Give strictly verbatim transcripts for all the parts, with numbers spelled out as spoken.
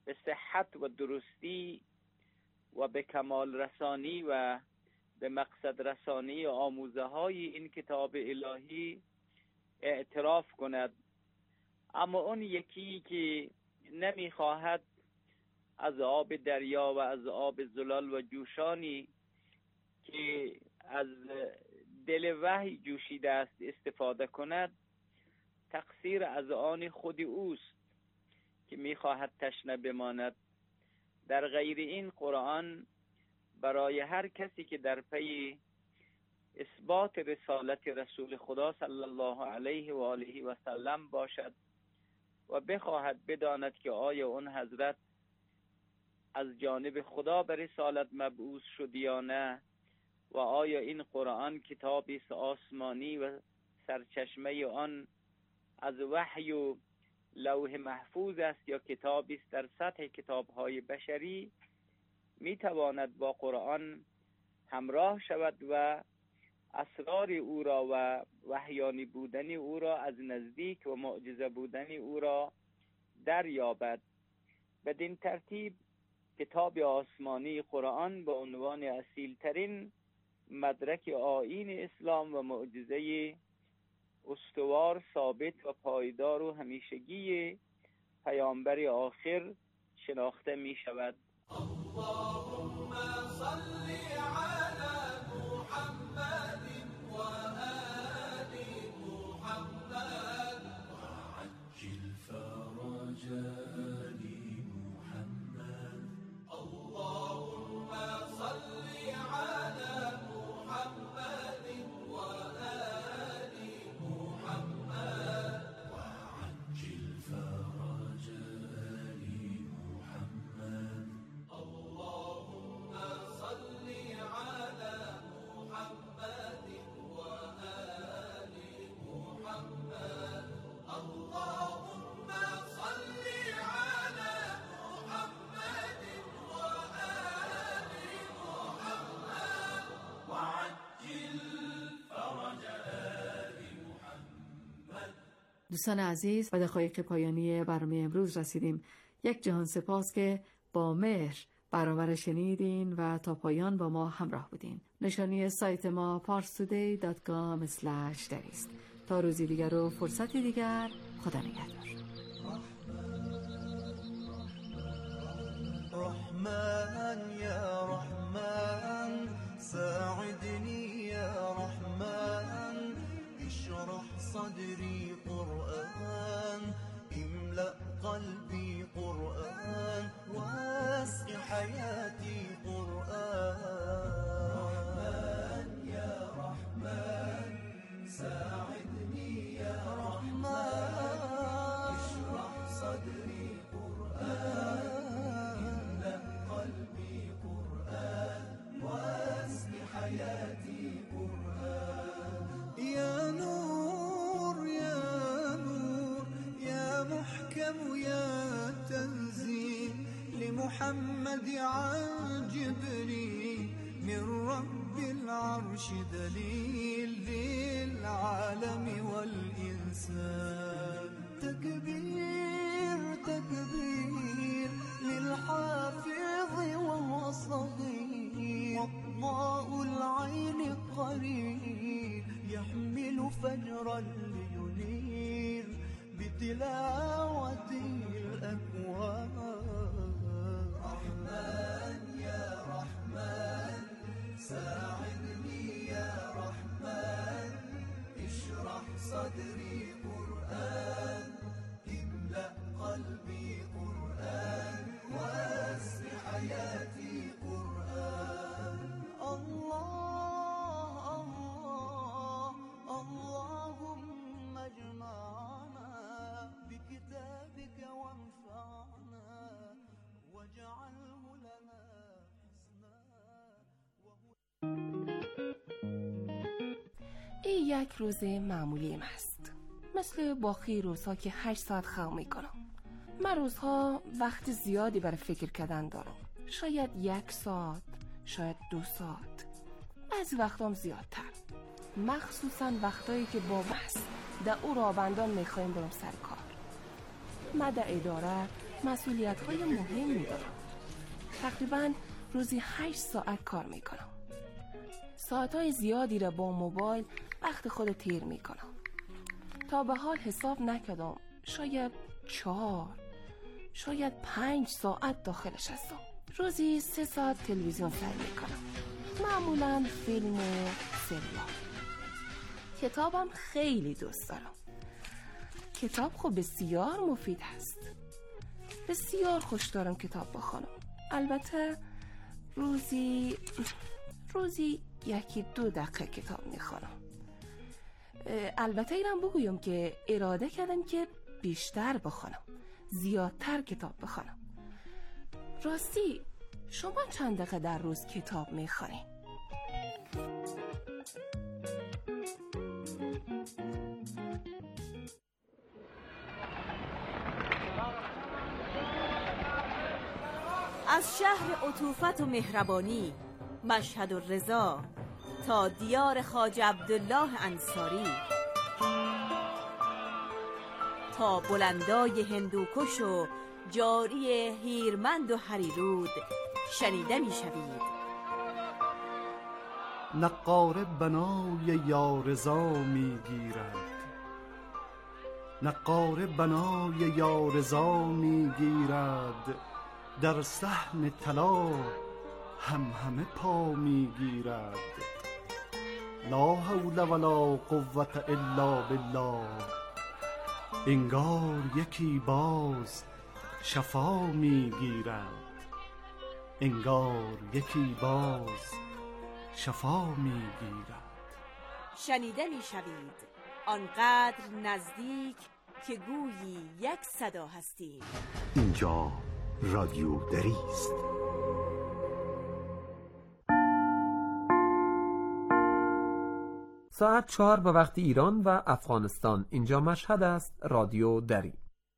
به صحت و درستی و به کمال رسانی و به مقصد رسانی آموزه های این کتاب الهی اعتراف کند. اما اون یکی که نمیخواهد از آب دریا و از آب زلال و جوشانی که از دل وحی جوشیده است استفاده کند، تقصیر از آن خود اوست که میخواهد تشنه بماند. در غیر این قرآن برای هر کسی که در پی اثبات رسالت رسول خدا صلی الله علیه و آله و سلم باشد و بخواهد بداند که آیا اون حضرت از جانب خدا به رسالت مبعوث شد یا نه، و آیا این قرآن کتابی آسمانی و سرچشمه آن از وحی و لوح محفوظ است یا کتابی است در سطح کتاب‌های بشری، میتواند با قرآن همراه شود و اسرار او را و وحیانی بودن او را از نزدیک و معجزه بودن او را دریابد. بدین ترتیب کتاب آسمانی قرآن به عنوان اصیل ترین مدرک آیین اسلام و معجزه استوار، ثابت و پایدار و همیشگی پیامبر آخر شناخته می شود. اللهم صل علی محمد و آل محمد وعجل فرج آل محمد. اللهم صل علی محمد و آل محمد وعجل فرج آل محمد. اللهم صل على محمد وآل محمد. اللهم صل على محمد وآل محمد وعجل فرج آل محمد. دوستان عزیز، به دقایق پایانی برنامه امروز رسیدیم. یک جهان سپاس که با مهر برنامه شنیدین و تا پایان با ما همراه بودین. نشانی سایت ما پارس تودی دات کام اسلش در است. تا روزی دیگر و فرصتی دیگر، خدا نگهدار. رحمن یا رحمن ساعدني يا رحمن اشرح صدري قرآن املأ قلبي قرآن واسق حياتي قرآن. رحمن يا رحمن ساعدني يا رحمن اشرح صدري قرآن املأ قلبي قرآن واسق حياتي قرآن. يا نور يا نور يا محكم يا تنزيل لمحمد عن جبريل من رب العرش دليل للعالم والإنسان. تكبير تكبير للحافظ وهو صغير وضاء العين قرير يحمل فجرا لينير بتلاوته الأكوان. رحمن يا رحمن ساعدني يا رحمن اشرح صدري قرآن املأ قلبي قرآن واسع حياتي قرآن. الله الله اللهم اجمعنا بكتابك وانفعنا واجعله لنا حسنا. این یک روز معمولیم است، مثل باقی روزها که هشت ساعت خواب میکنم. من روزها وقت زیادی برای فکر کردن دارم، شاید یک ساعت، شاید دو ساعت، بعضی وقتام زیادتر، مخصوصا وقتایی که با بس در او رابندان میخوایم برم سر کار. من در اداره مسئولیت‌های مهمی دارم. تقریباً روزی هشت ساعت کار میکنم. ساعت‌های زیادی را با موبایل وقت خود تیر میکنم. تا به حال حساب نکردم، شاید چهار شاید پنج ساعت داخلش هستم. روزی سه ساعت تلویزیون سر میکنم، معمولاً فیلم و سریال. کتابم خیلی دوست دارم. کتاب خب بسیار مفید هست. بسیار خوش دارم کتاب بخونم. البته روزی روزی یکی دو دقیقه کتاب میخونم. البته اینم بگویم که اراده کردم که بیشتر بخونم، زیادتر کتاب بخونم. راستی شما چند دقیقه در روز کتاب میخونید؟ از شهر عطوفت و مهربانی مشهد و رضا تا دیار خواجه عبدالله انصاری، تا بلندای هندوکش و جاری هیرمند و هریرود شنیده می شوید. نقاره بنای یارضا می گیرد، نقاره بنای یارضا می گیرد، در صحن طلا هم همه پا می گیرد. لا حول ولا قوة الا بالله، انگار یکی باز شفا می گیرد، انگار یکی باز شفا می گیرد. شنیده می شوید آنقدر نزدیک که گویی یک صدا هستیم. اینجا رادیو دری است. ساعت چهار به وقت ایران و افغانستان. اینجا مشهد است. رادیو دری.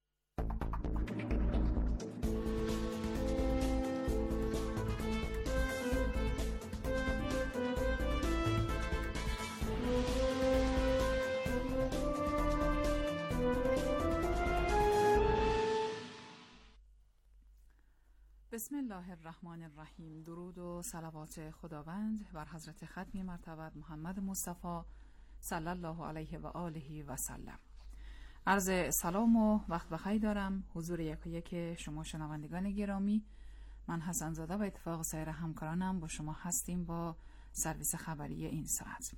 بسم الله الرحمن الرحیم. درود و صلوات خداوند بر حضرت ختمی مرتبت محمد مصطفی صلی الله علیه و آله و سلم. عرض سلام و وقت بخیر دارم حضور یک و یک شما شنوندگان گرامی. من حسن زاده و اتفاق سایر همکارانم با شما هستیم با سرویس خبری این ساعت.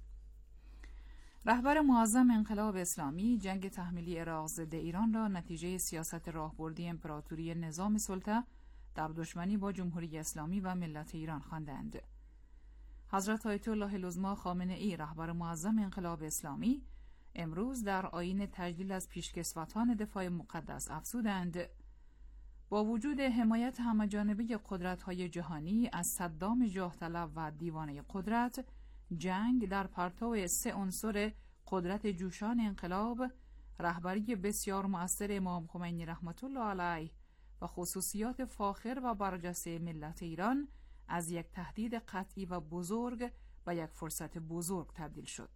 رهبر معظم انقلاب اسلامی جنگ تحمیلی عراق ضد ایران را نتیجه سیاست راهبردی امپراتوری نظام سلطه در دشمنی با جمهوری اسلامی و ملت ایران خواندند. حضرت آیت الله العظمی خامنه ای رهبر معظم انقلاب اسلامی امروز در آیین تجلیل از پیشکسوتان دفاع مقدس افزودند: با وجود حمایت همه‌جانبه قدرت‌های جهانی از صدام جاه طلب و دیوانه قدرت، جنگ در پرتو سه عنصر قدرت جوشان انقلاب، رهبری بسیار مؤثر امام خمینی رحمت الله علیه و خصوصیات فاخر و برجسته ملت ایران از یک تهدید قطعی و بزرگ و یک فرصت بزرگ تبدیل شد.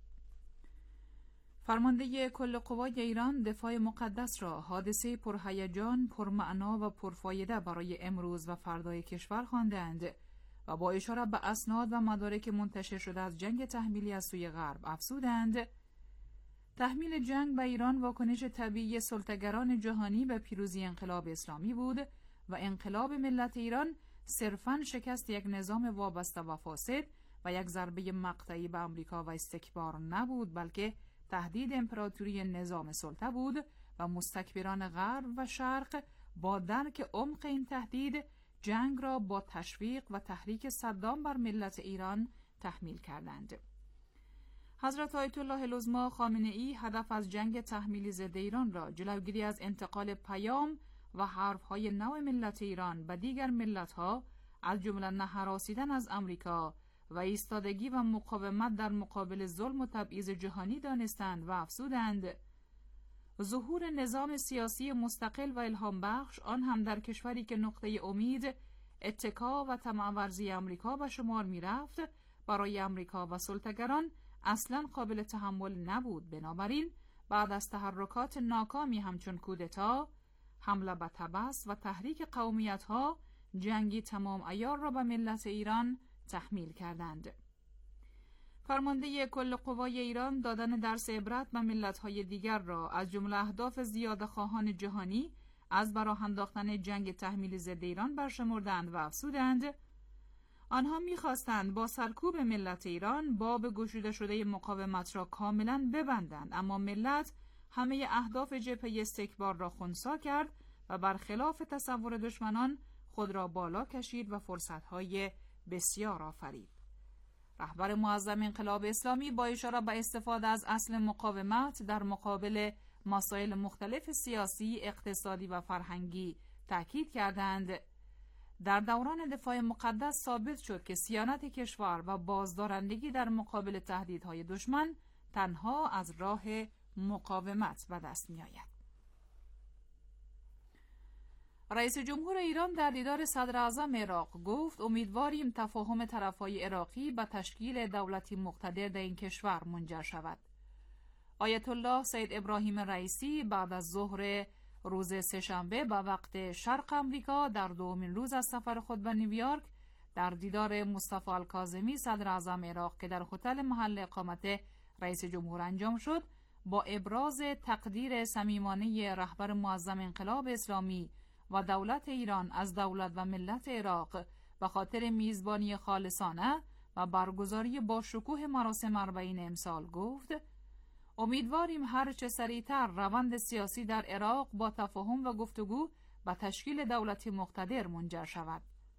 فرمانده کل قوای ایران دفاع مقدس را حادثه پرهیجان، پرمعنا و پرفایده برای امروز و فردای کشور خواندند و با اشاره به اسناد و مدارک منتشر شده از جنگ تحمیلی از سوی غرب افزودند: تحمیل جنگ به ایران واکنش طبیعی سلطه‌گران جهانی به پیروزی انقلاب اسلامی بود و انقلاب ملت ایران صرفاً شکست یک نظام وابسته و فاسد و یک ضربه مقطعی به آمریکا و استکبار نبود، بلکه تهدید امپراتوری نظام سلطه بود و مستکبران غرب و شرق با درک عمق این تهدید جنگ را با تشویق و تحریک صدام بر ملت ایران تحمیل کردند. حضرت آیت الله العظمی خامنه ای هدف از جنگ تحمیلی ضد ایران را جلوگیری از انتقال پیام و حرفهای نو ملت ایران به دیگر ملت‌ها از جمله نهراسیدن از آمریکا و ایستادگی و مقاومت در مقابل ظلم و تبعیض جهانی دانستند و افزودند: ظهور نظام سیاسی مستقل و الهام بخش، آن هم در کشوری که نقطه امید، اتکا و طمع‌ورزی آمریکا به شمار می‌رفت، برای آمریکا و سلطه‌گران اصلاً قابل تحمل نبود. بنابراین بعد از تحرکات ناکامی همچون کودتا، حمله به طبس و تحریک قومیت‌ها جنگی تمام عیار را به ملت ایران تحمیل کردند. فرمانده کل قوای ایران دادن درس عبرت به ملت‌های دیگر را از جمله اهداف زیاده‌خواهان جهانی از به راه انداختن جنگ تحمیل ضد ایران برشمردند و افزودند آنها می‌خواستند با سرکوب ملت ایران باب گشوده شده مقاومت را کاملاً ببندند، اما ملت همه اهداف جبهه استکبار را خنثی کرد و برخلاف تصور دشمنان خود را بالا کشید و فرصت‌های بسیار آفرید. رهبر معظم انقلاب اسلامی با اشاره به استفاده از اصل مقاومت در مقابل مسائل مختلف سیاسی، اقتصادی و فرهنگی تاکید کردند در دوران دفاع مقدس ثابت شد که صیانت کشور و بازدارندگی در مقابل تهدیدهای دشمن تنها از راه مقاومت به دست می آید. رئیس جمهور ایران در دیدار صدر اعظم عراق گفت امیدواریم تفاهم طرفهای عراقی به تشکیل دولتی مقتدر در این کشور منجر شود. آیت الله سید ابراهیم رئیسی بعد از ظهر روز سه‌شنبه به وقت شرق امریکا در دومین روز از سفر خود به نیویورک در دیدار مصطفی الکاظمی صدر اعظم عراق که در هتل محل اقامت رئیس جمهور انجام شد، با ابراز تقدیر صمیمانه رهبر معظم انقلاب اسلامی و دولت ایران از دولت و ملت عراق به خاطر میزبانی خالصانه و برگزاری با شکوه مراسم اربعین امسال گفت امیدواریم هر چه سریعتر روند سیاسی در عراق با تفاهم و گفتگو به تشکیل دولتی مقتدر منجر شود.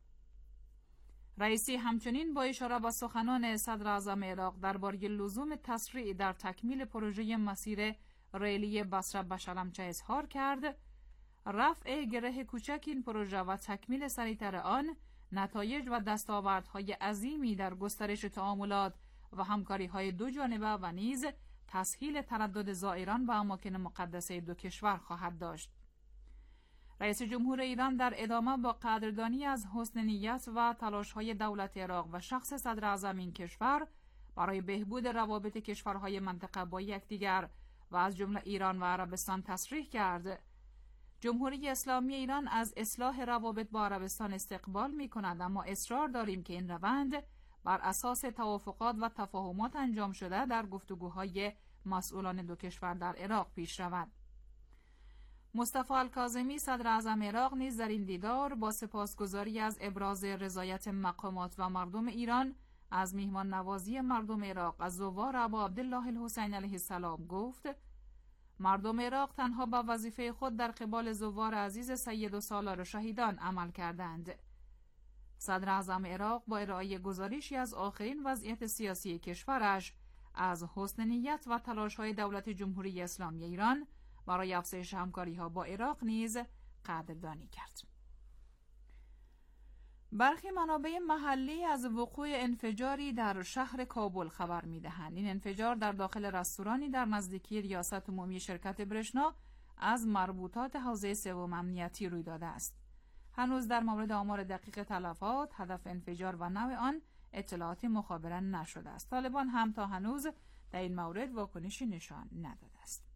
رئیسی همچنین با اشاره به سخنان صدر اعظم عراق درباره لزوم تسریع در تکمیل پروژه مسیر ریلی بصره به شلمچه اظهار کرد رفع گره کوچک این پروژه و تکمیل سریعتر آن نتایج و دستاوردهای عظیمی در گسترش تعاملات و همکاری‌های دو جانبه و نیز تسهیل تردد زائران به اماکن مقدسه دو کشور خواهد داشت. رئیس جمهور ایران در ادامه با قدردانی از حسن نیت و تلاش‌های دولت عراق و شخص صدر اعظم این کشور برای بهبود روابط کشورهای منطقه با یکدیگر و از جمله ایران و عربستان تصریح کرد جمهوری اسلامی ایران از اصلاح روابط با عربستان استقبال می‌کند، اما اصرار داریم که این روند بر اساس توافقات و تفاهمات انجام شده در گفتگوهای مسئولان دو کشور در عراق پیش رود. مصطفی الکاظمی صدر اعظم عراق نیز در این دیدار با سپاسگزاری از ابراز رضایت مقامات و مردم ایران از میهمان نوازی مردم عراق از زوار ابا عبدالله الحسین علیه السلام گفت مردم عراق تنها با وظیفه خود در قبال زوار عزیز سید و سالار شهیدان عمل کردند. صدر اعظم عراق با ارائه گزارشی از آخرین وضعیت سیاسی کشورش از حسن نیت و تلاش‌های دولت جمهوری اسلامی ایران برای افزایش همکاری‌ها با عراق نیز قدردانی کرد. برخی منابع محلی از وقوع انفجاری در شهر کابل خبر می‌دهند. این انفجار در داخل رستورانی در نزدیکی ریاست عمومی شرکت برشنا از مربوطات حوزه سوم امنیتی روی داده است. هنوز در مورد آمار دقیق تلفات، هدف انفجار و نوع آن اطلاعاتی مخابره نشده است. طالبان هم تا هنوز در این مورد واکنشی نشان نداده است.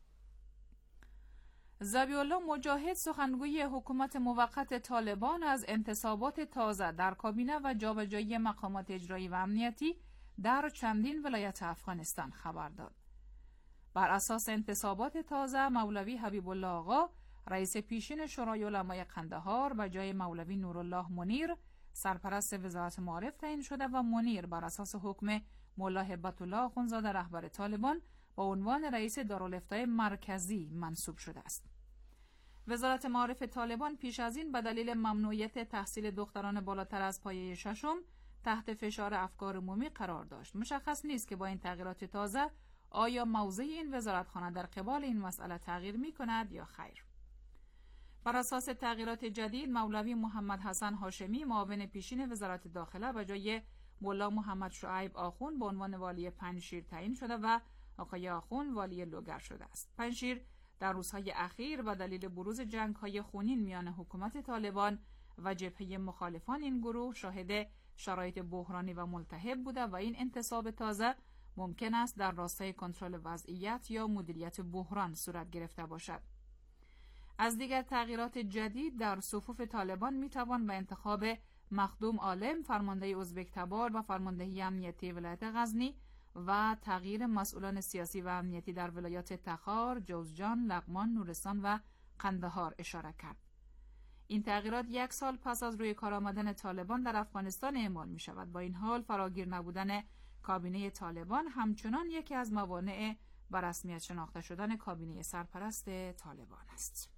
ذبیح الله مجاهد سخنگوی حکومت موقت طالبان از انتصابات تازه در کابینه و جابجایی مقامات اجرایی و امنیتی در چندین ولایت افغانستان خبر داد. بر اساس انتصابات تازه مولوی حبیب الله آقا رئیس پیشین شورای علمای قندهار و جای مولوی نورالله منیر سرپرست وزارت معارف تعیین شده و منیر بر اساس حکم مولا هبت الله اخوندزاده رهبر طالبان با عنوان رئیس دارالافتای مرکزی منصوب شده است. وزارت معارف طالبان پیش از این به دلیل ممنوعیت تحصیل دختران بالاتر از پایه ششم تحت فشار افکار عمومی قرار داشت. مشخص نیست که با این تغییرات تازه آیا موضع این وزارتخانه در قبال این مسئله تغییر می کند یا خیر. بر اساس تغییرات جدید مولوی محمد حسن هاشمی معاون پیشین وزارت داخله به جای مولا محمد شعیب آخوند به عنوان والی پنجشیر تعیین شده و آقای آخوند والی لوگر شده است. پنجشیر در روزهای اخیر به دلیل بروز جنگ‌های خونین میان حکومت طالبان و جبهه مخالفان این گروه شاهد شرایط بحرانی و ملتهب بوده و این انتصاب تازه ممکن است در راستای کنترل وضعیت یا مدیریت بحران صورت گرفته باشد. از دیگر تغییرات جدید در صفوف طالبان میتوان به انتخاب مخدوم عالم فرمانده ازبک تبار و فرماندهی امنیتی ولایت غزنی و تغییر مسئولان سیاسی و امنیتی در ولایات تخار، جوزجان، لغمان، نورستان و قندهار اشاره کرد. این تغییرات یک سال پس از روی کار آمدن طالبان در افغانستان اعمال می شود. با این حال فراگیر نبودن کابینه طالبان همچنان یکی از موانع بر رسمیت شناخته شدن کابینه سرپرست طالبان است.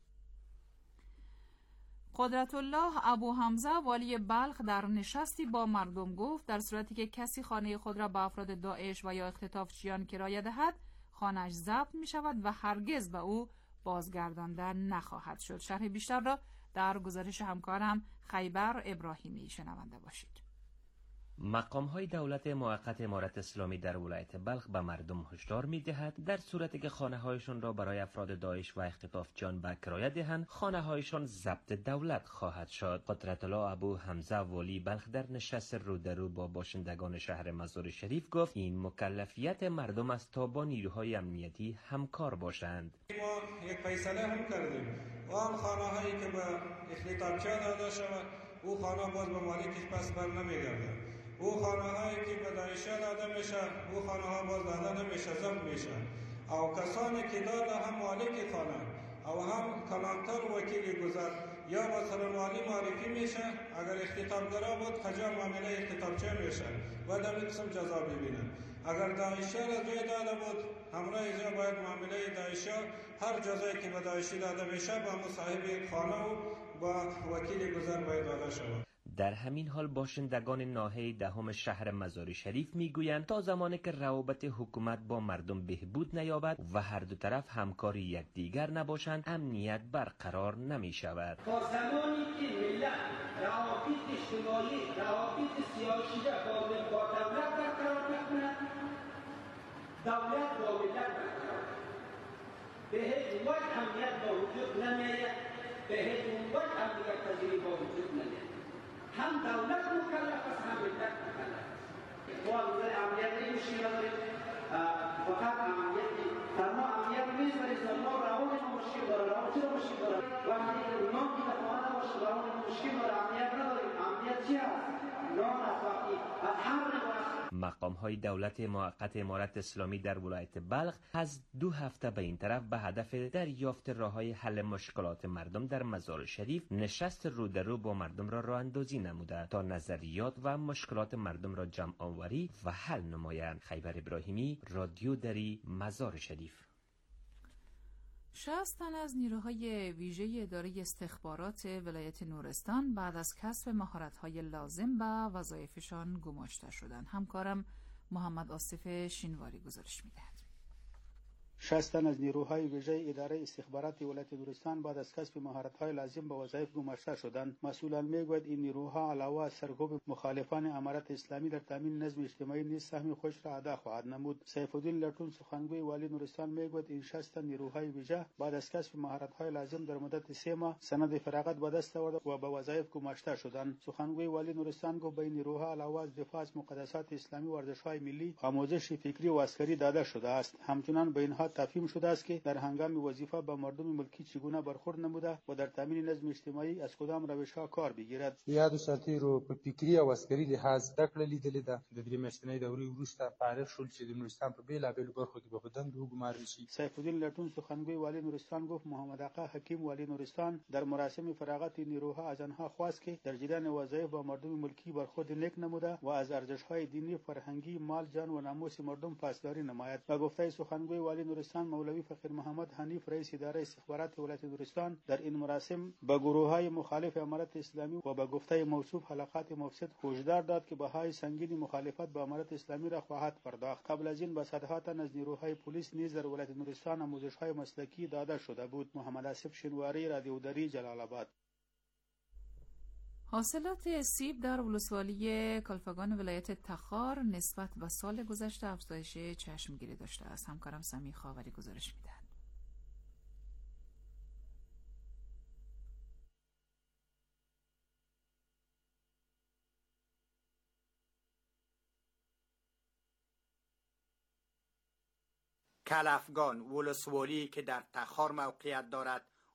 قدرت الله ابو حمزه والی بلخ در نشستی با مردم گفت در صورتی که کسی خانه خود را به افراد داعش و یا اختطافچیان کرایه دهد، خانه‌اش ضبط می شود و هرگز به او بازگردانده نخواهد شد. شرح بیشتر را در گزارش همکارم خیبر ابراهیمی شنونده باشید. مقام‌های دولت موقت امارت اسلامی در ولایت بلخ به مردم هشدار می‌دهد در صورتی که خانه‌هایشان را برای افراد داعش و اختطافچیان به کرایه دهند، خانه‌هایشان ضبط دولت خواهد شد. قدرت الله ابو حمزه والی بلخ در نشست رودرو با باشندگان شهر مزار شریف گفت این مکلفیت مردم است تا با نیروهای امنیتی همکار باشند. ما یک فیصله هم کردیم و آن خانه‌هایی که به اختطافچیان داده شود او خانه باز به مالکش پس بر نمیگردد. او خانه هایی که به داعشیان داده میشه او خانه ها باز داده نمیشه، ضبط میشه. او کسانی که داده هم مالک خانه او هم کلانتر وکیل گذر یا مثلا والی معرفی میشه. اگر اختطافگرا بود خجال معامله اختطافچی میشه و در این قسم جزا ببینن. اگر داعشیان از جای داده بود همراه ایجا باید معامله داعشیان هر جزایی که به داعشی داده میشه با مصاحب خانه و با وکیل گذر باید داده شود. در همین حال باشندگان ناحیه دهم شهر مزار شریف میگویند تا زمانی که روابط حکومت با مردم بهبود نیابد و هر دو طرف همکاری یکدیگر نباشند امنیت برقرار نمی شود. تا زمانی که ملت روابط اجتماعی، روابط سیاسی با دولت برقرار نکند، دولت با ملت برقرار به هیچ وجه امنیت با وجود نمیاید، به هیچ وجه امنیت پذیری با وجود نمیاید. هم دولت مکلف است هم ملت مکلف است. ما نظر امنیت نمیشیم نداریم، فقط امنیت تنها امنیت نیست ولی ما روان ما مشکل داره. روان چرا مشکل داره؟ وقتی که نام که دفعه نباشه روان مشکل داره. امنیت نداریم. امنیت چی است؟ نام است. وقتی از هر مقام های دولت موقت امارت اسلامی در ولایت بلخ از دو هفته به این طرف به هدف دریافت راه‌های حل مشکلات مردم در مزار شریف نشست رودرو با مردم را راه اندازی نموده تا نظریات و مشکلات مردم را جمع آوری و حل نمایند. خیبر ابراهیمی، رادیو دری، مزار شریف. شصت تن از نیروهای ویژه اداره استخبارات ولایت نورستان بعد از کسب مهارت‌های لازم به وظایفشان گماشته شدند. همکارم محمد آصف شینواری گزارش می‌دهد. شصت تن از نیروهای ویژه اداره استخبارات ولایت نورستان بعد از کسب مهارت‌های لازم به وظایف گماشته شدند. مسئولان میگویند این نیروها علاوه از سرکوب مخالفان امارت اسلامی در تامین نظم اجتماعی نیز سهم خود را ادا خواهد نمود. سیف الدین لټون سخنگوی والی نورستان میگوید این شصت تن نیروهای ویژه بعد از کسب مهارت‌های لازم در مدت سه ماه سند فراغت به دست آورده و به وظایف گماشته شدند. سخنگوی والی نورستان گفت به این نیروها علاوه از دفاع از مقدسات اسلامی ورزش‌های ملی آموزش فکری و عسکری داده شده است. همچنین به اینها تفهیم شده است که در هنگام وظیفه با مردم ملکی چگونه برخورد نموده و در تامین نظم اجتماعي از کدام روش‌ها کار بگیرد. یادو سرتیرو په فکری او عسکري لحاظ دکړه لیدلې ده. د درې میاشتنۍ دورې وروسته فارغ شول چې د نورستان په بیلابېلو برخو کې به په دندو وګمارل شي. سیف الدین لټون سخنگوی والی نورستان گفت محمد آقا حکیم والی نورستان در مراسم فراغت نیروها از آنها خواست که در جریان وظایف با مردم ملکی برخورد نیک نموده و از ارزش‌های دینی، فرهنگی، مال، جان و ناموس مردم پاسداری نماید. و گفته سخنگوی والی نورستان مولوی فقیر محمد حنیف رئیس اداره استخبارات ولایت نورستان در این مراسم به گروه‌های مخالف امارت اسلامی و به گفته موصوف حلقات مفسد هشدار داد که بهای سنگین مخالفت با امارت اسلامی را خواهد پرداخت. قبل از این به صدها تن از نیروهای پلیس نیز در ولایت نورستان آموزش‌های مسلکی داده شده بود. محمد آصف شینواری، رادیو دری، جلال آباد. حاصلات سیب در ولسوالی کالفگان ولایت تخار نسبت به سال گذشته افزایش چشمگیری داشته است. همکارم سمی خاوری گزارش می‌دهد. کلفگان ولسوالی که در تخار موقعیت دارد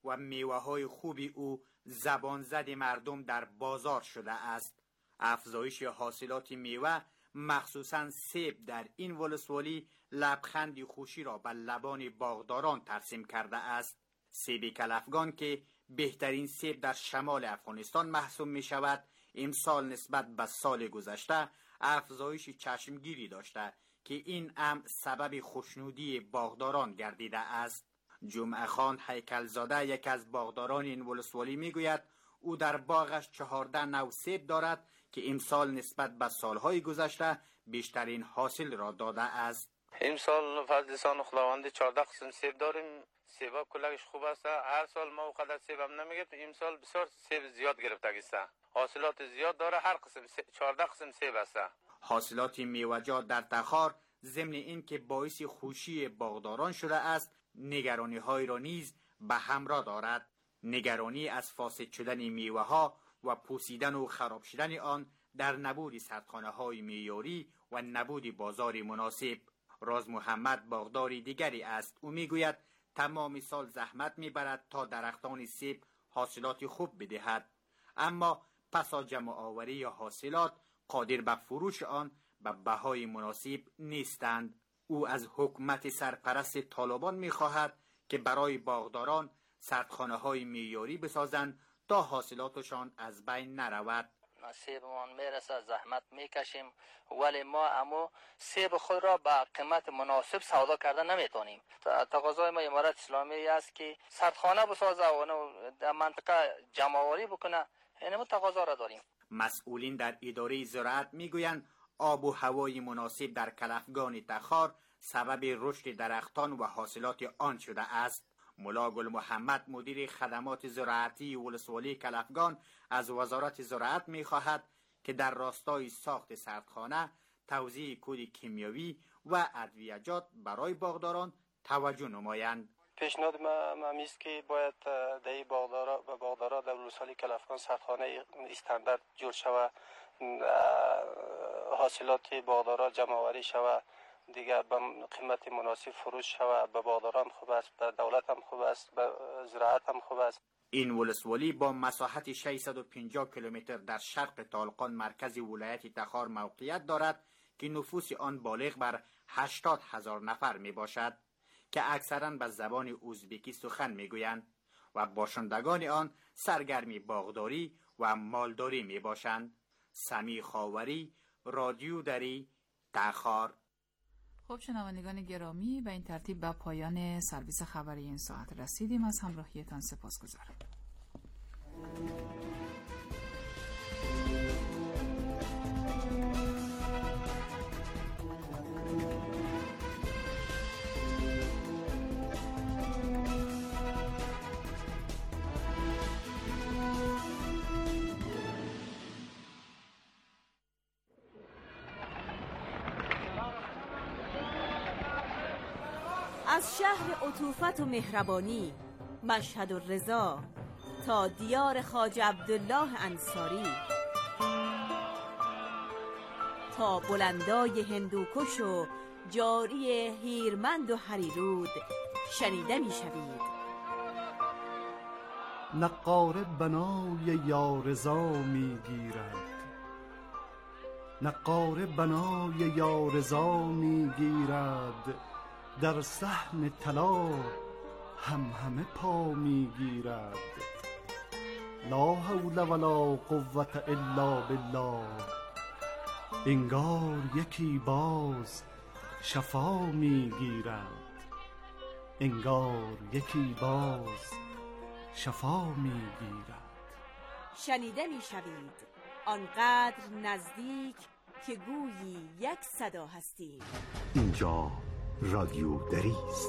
و میوه های خوبی او زبان زد مردم در بازار شده است. افزایش حاصلات میوه مخصوصاً سیب در این ولسوالی لبخندی خوشی را به لبان باغداران ترسیم کرده است. سیب کلفگان که بهترین سیب در شمال افغانستان محسوب می شود، امسال نسبت به سال گذشته افزایش چشمگیری داشته که این امر سبب خوشنودی باغداران گردیده است. جمعه خان هیکلزاده یک از باغداران این ولسوالی می گوید او در باغش چهارده نوع سیب دارد که امسال نسبت به سالهای گذشته بیشترین حاصل را داده است. امسال فضلسان خداوند چهارده قسم سیب داریم. سیبا کلش خوب است. هر سال ما قدر سیب هم نمیگیریم، امسال بسیار سیب زیاد گرفته است. حاصلات زیاد داره. هر قسم چهارده قسم سیب است. حاصلات میوه‌جات در تخار ضمن این که باعث خوشی باغداران شده است، نگرانی های را نیز به همراه دارد. نگرانی از فاسد شدن میوه ها و پوسیدن و خراب شدن آن در نبود سردخانه های معیاری و نبود بازار مناسب. راز محمد باغداری دیگری است. او میگوید تمام سال زحمت میبرد تا درختان سیب حاصلات خوب بدهد، اما پس از جمع آوری یا حاصلات قادر به فروش آن به بهای مناسب نیستند. او از حکومت سرپرست طالبان میخواهد که برای باغداران سردخانه های معیاری بسازند تا حاصلاتشان از بین نرود. سیبمان میرسه، زحمت میکشیم، ولی ما اما سیب خود را به قیمت مناسب سودا کرده نمیتونیم. تقاضای ما امارت اسلامی است که سردخانه بسازه و در منطقه جمع‌آوری بکنه. اینم تقاضا را داریم. مسئولین در اداره زراعت میگویند آب و هوای مناسب در کلفگان تخار سبب رشد درختان و حاصلات آن شده است. ملا گل محمد مدیر خدمات زراعتی ولسوالی کلفگان از وزارت زراعت می‌خواهد که در راستای ساخت سردخانه توزیع کود کیمیاوی و ادویه‌جات برای باغداران توجه نمایند. پیشنهاد ما است که باید در باغدارا و باغدارا در ولسوالی کلفگان سردخانه استاندارد جور شود، حاصلات باغدارا جمع آوری شود، دیگر به قیمت مناسب فروش شود. به باغداران خوب است، به دولت هم خوب است، به زراعت هم خوب است. این ولسوالی با مساحت ششصد و پنجاه کیلومتر در شرق طالقان مرکز ولایت تخار موقعیت دارد که نفوس آن بالغ بر هشتاد هزار نفر می باشد که اکثرا به زبان ازبکی سخن می گویند و باشندگان آن سرگرمی باغداری و مالداری می باشند. سمی خاوری، رادیو دری، تخار. خب شنوندگان گرامی، به این ترتیب به پایان سرویس خبری این ساعت رسیدیم. از همراهیتان سپاسگزارم. از شهر عطوفت و مهربانی مشهد و رضا تا دیار خواجه عبدالله انصاری، تا بلندای هندوکش و جاری هیرمند و هریرود شنیده می شوید. نقاره بنای یارضا می گیرد، نقاره بنای یارضا می گیرد، در صحن طلا هم همه پا می گیرد. لا حول ولا قوة الا بالله، انگار یکی باز شفا می گیرد، انگار یکی باز شفا می گیرد. شنیده می شوید آنقدر نزدیک که گویی یک صدا هستید. اینجا رادیو دری است.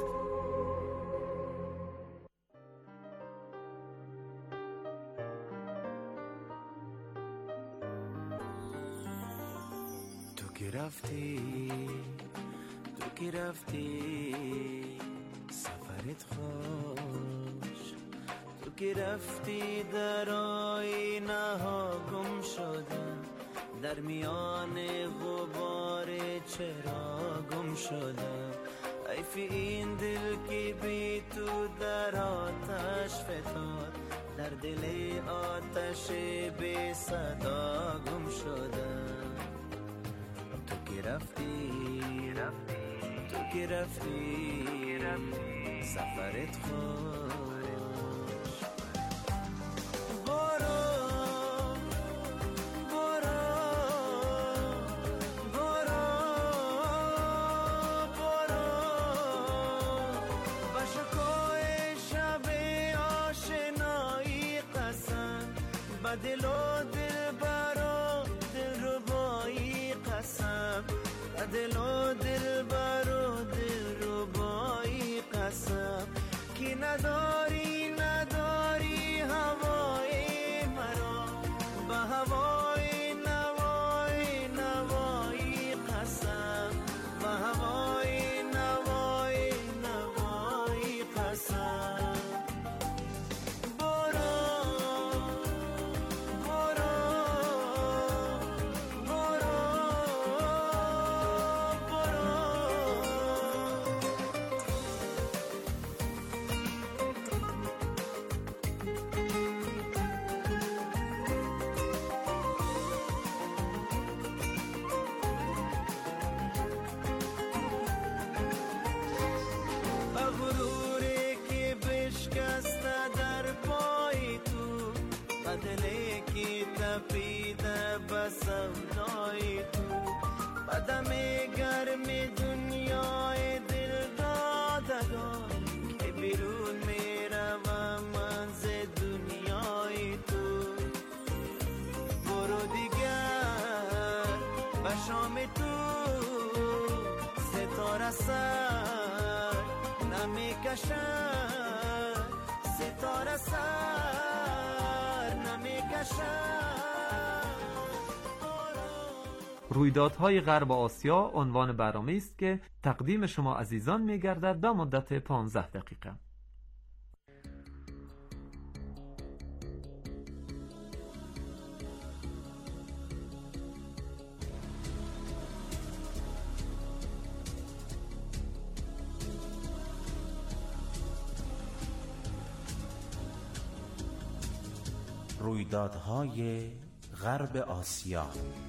تو که رفتی، تو که رفتی سفرت خوش، تو که رفتی در آینه ها گم شدم، در میان غبار چرا گم شدم. ای حیف این دل که بی تو در آتش فتاد، در دل آتش بی صدا گم شدم. تو که رفتی تو که رفتی سفرت خوش. برو برو برو برو با شکوه شب آشنایی قسم، با دل و دل برو دل ربایی قسم، با دل و دل برو دل ربایی قسم، که نداری نداری هوای مرا، با هوای نوای نوایی قسم، با هوای نوای نوایی قسم. برو برو برو غروری که بشکسته در پای تو، بدلی که تپیده به سودای تو، بدم گرم دنیای دل دادگان، که بیرون میروم من ز دنیای تو. برو دیگر به شام تو ستاره سر نمیکشد، ستاره سر نمیکشد. رویدادهای غرب آسیا عنوان برنامه است که تقدیم شما عزیزان می‌گردد به مدت پانزده دقیقه. رویدادهای غرب آسیا.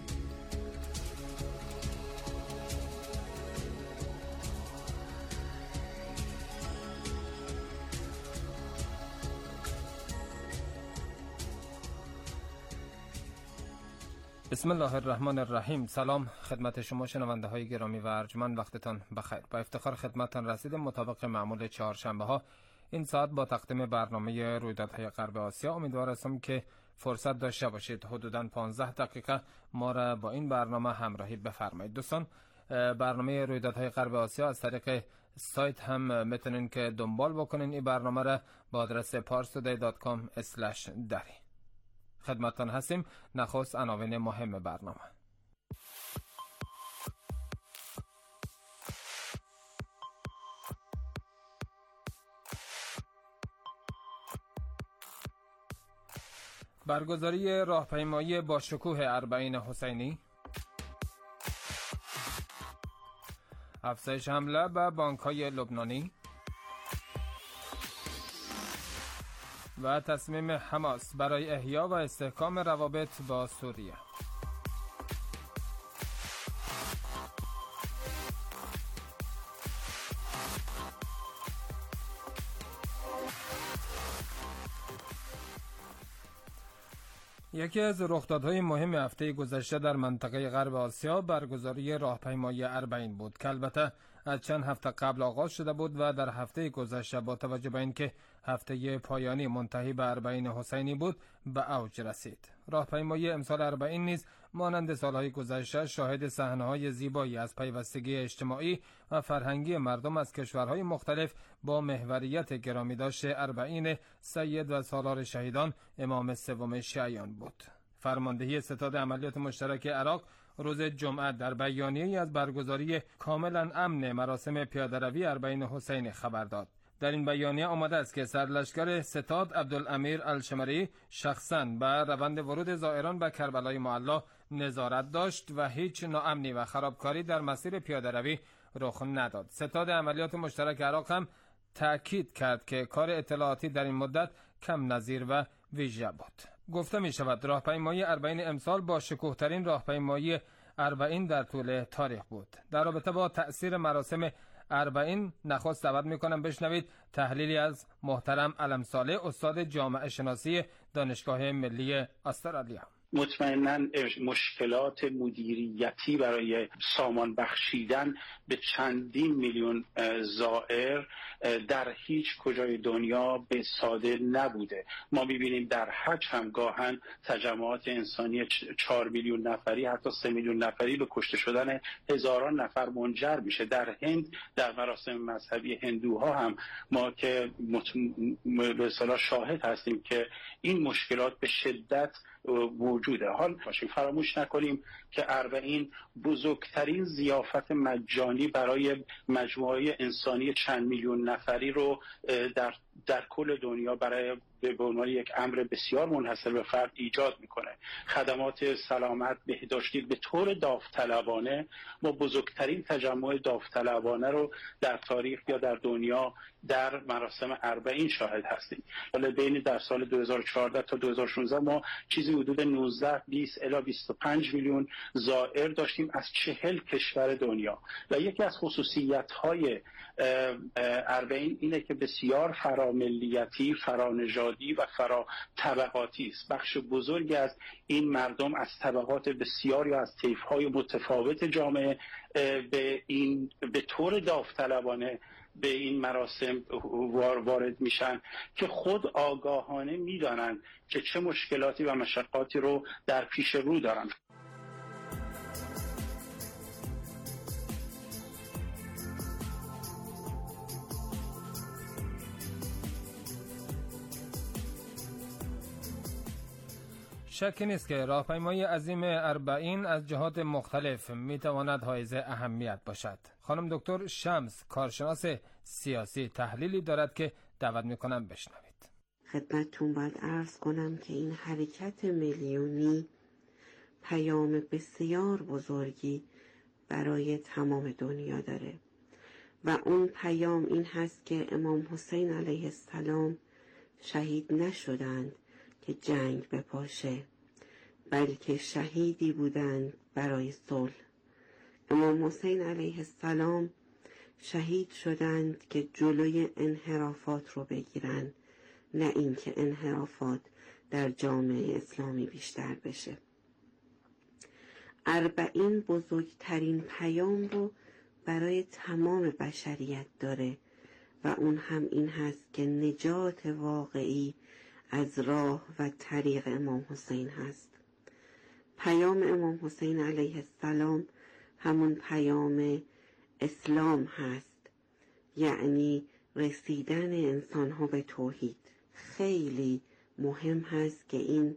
بسم الله الرحمن الرحیم. سلام خدمت شما شنونده های گرامی و ارجمند، وقتتان بخیر. با افتخار خدمتتان رسیدیم مطابق معمول چهارشنبه ها این ساعت با تقدیم برنامه رویدادهای غرب آسیا. امیدوار هستم که فرصت داشته باشید حدوداً پانزده دقیقه ما را با این برنامه همراهی بفرمایید. دوستان، برنامه رویدادهای غرب آسیا از طریق سایت هم میتونین که دنبال بکنین این برنامه را با آدرس پارستودی دات کام اسلش دری. خدمتتان هستیم. نخست عناوین مهم برنامه. برگزاری راهپیمایی با شکوه اربعین حسینی، افزایش حمله به بانک‌های لبنانی و تصمیم حماس برای احیا و استحکام روابط با سوریه. یکی از رخدادهای مهم هفته گذشته در منطقه غرب آسیا برگزاری راهپیمایی اربعین بود که البته از چند هفته قبل آغاز شده بود و در هفته گذشته با توجه به اینکه هفته پایانی منتهی به اربعین حسینی بود به اوج رسید. راهپیمایی امسال اربعین نیز مانند سالهای گذشته شاهد صحنه‌های زیبایی از پیوستگی اجتماعی و فرهنگی مردم از کشورهای مختلف با محوریت گرامی داشته اربعین سید و سالار شهیدان امام سوم شیعیان بود. فرماندهی ستاد عملیات مشترک عراق روز جمعه در بیانیه‌ای از برگزاری کاملا امن مراسم پیاده‌روی اربعین حسین خبر داد. در این بیانیه آمده است که سرلشکر ستاد عبدالامیر الشمری شخصاً به روند ورود زائران به کربلای معلی نظارت داشت و هیچ ناامنی و خرابکاری در مسیر پیاده‌روی رخ نداد. ستاد عملیات مشترک عراق هم تأکید کرد که کار اطلاعاتی در این مدت کم نظیر و ویژه بود. گفته می شود راهپیمایی اربعین امسال با شکوه‌ترین راهپیمایی اربعین در طول تاریخ بود. در رابطه با تأثیر مراسم اربعین نخست دعوت میکنم بشنوید تحلیلی از محترم علم صالح، استاد جامعه شناسی دانشگاه ملی استرالیا. مطمئناً مشکلات مدیریتی برای سامان بخشیدن به چندین میلیون زائر در هیچ کجای دنیا به ساده نبوده. ما میبینیم در حج هم گاهن تجمعات انسانی چهار میلیون نفری حتی سه میلیون نفری به کشته شدن هزاران نفر منجر میشه. در هند در مراسم مذهبی هندوها هم ما که به اصطلاح شاهد هستیم که این مشکلات به شدت وجوده. حال باشیم فراموش نکنیم که اربعین بزرگترین ضیافت مجانی برای مجموعه انسانی چند میلیون نفری رو در در کل دنیا برای به عنوان یک امر بسیار منحصر به فرد ایجاد میکنه. خدمات سلامت بهداشتی به طور داوطلبانه ما بزرگترین تجمع داوطلبانه رو در تاریخ یا در دنیا در مراسم اربعین شاهد هستیم. حالا بین در سال دو هزار و چهارده تا دو هزار و شانزده ما چیزی حدود نوزده بیست الی بیست و پنج میلیون زائر داشتیم از چهل کشور دنیا و یکی از خصوصیت‌های اربعین اینه که بسیار فراملیتی، فرانژادی و فرا طبقاتی است. بخش بزرگی از این مردم از طبقات بسیاری از طیف‌های متفاوت جامعه به این به طور داوطلبانه به این مراسم وارد میشن که خود آگاهانه میدانند که چه مشکلاتی و مشقاتی رو در پیش رو دارن. شکی نیست که راهپیمایی عظیم اربعین از جهات مختلف میتواند حائز اهمیت باشد. خانم دکتر شمس، کارشناس سیاسی، تحلیلی دارد که دعوت میکنم بشنوید. خدمتتون باید عرض کنم که این حرکت میلیونی پیام بسیار بزرگی برای تمام دنیا داره و اون پیام این هست که امام حسین علیه السلام شهید نشدند که جنگ بپاشه، بلکه شهیدی بودند برای صلح. امام حسین علیه السلام شهید شدند که جلوی انحرافات رو بگیرن، نه اینکه انحرافات در جامعه اسلامی بیشتر بشه. اربعین بزرگترین پیام رو برای تمام بشریت داره و اون هم این هست که نجات واقعی از راه و طریق امام حسین هست. پیام امام حسین علیه السلام همون پیام اسلام هست، یعنی رسیدن انسان ها به توحید. خیلی مهم هست که این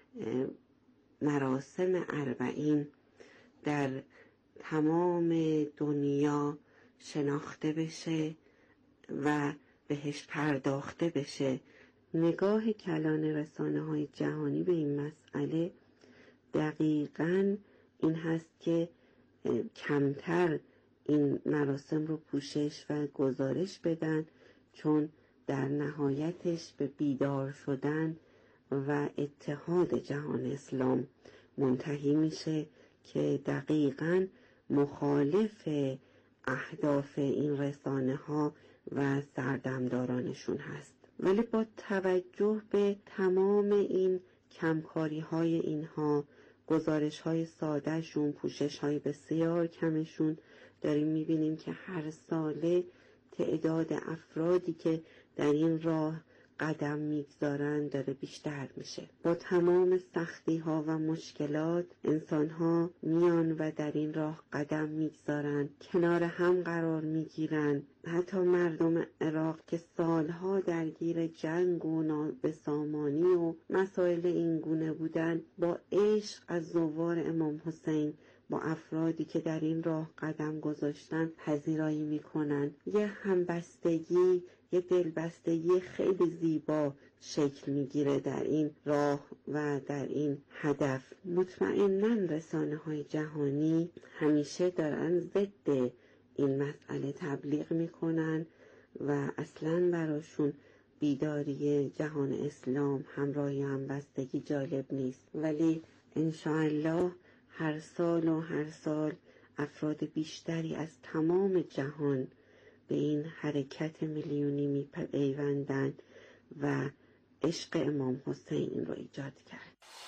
مراسم اربعین در تمام دنیا شناخته بشه و بهش پرداخته بشه. نگاه کلان رسانه های جهانی به این مسئله دقیقاً این هست که کمتر این مراسم رو پوشش و گزارش بدن، چون در نهایتش به بیدار شدن و اتحاد جهان اسلام منتهی میشه که دقیقاً مخالف اهداف این رسانه ها و سردمدارانشون هست. ولی با توجه به تمام این کمکاری های اینها، گزارش های ساده شون، پوشش های بسیار کمشون، داریم میبینیم که هر ساله تعداد افرادی که در این راه قدم میگذارن داره بیشتر میشه. با تمام سختی ها و مشکلات انسان ها میان و در این راه قدم میگذارن، کنار هم قرار میگیرن. حتی مردم عراق که سالها درگیر جنگ و نابسامانی و مسائل اینگونه بودن، با عشق از زوار امام حسین، با افرادی که در این راه قدم گذاشتن پذیرایی میکنن. یه همبستگی، یه دلبستگی خیلی زیبا شکل میگیره در این راه و در این هدف. مطمئناً رسانه های جهانی همیشه دارن ضد این مسئله تبلیغ میکنن و اصلا براشون بیداری جهان اسلام همراهی همبستگی جالب نیست. ولی انشاءالله هر سال و هر سال افراد بیشتری از تمام جهان به این حرکت میلیونی میپیوندند و عشق امام حسین را ایجاد کرد.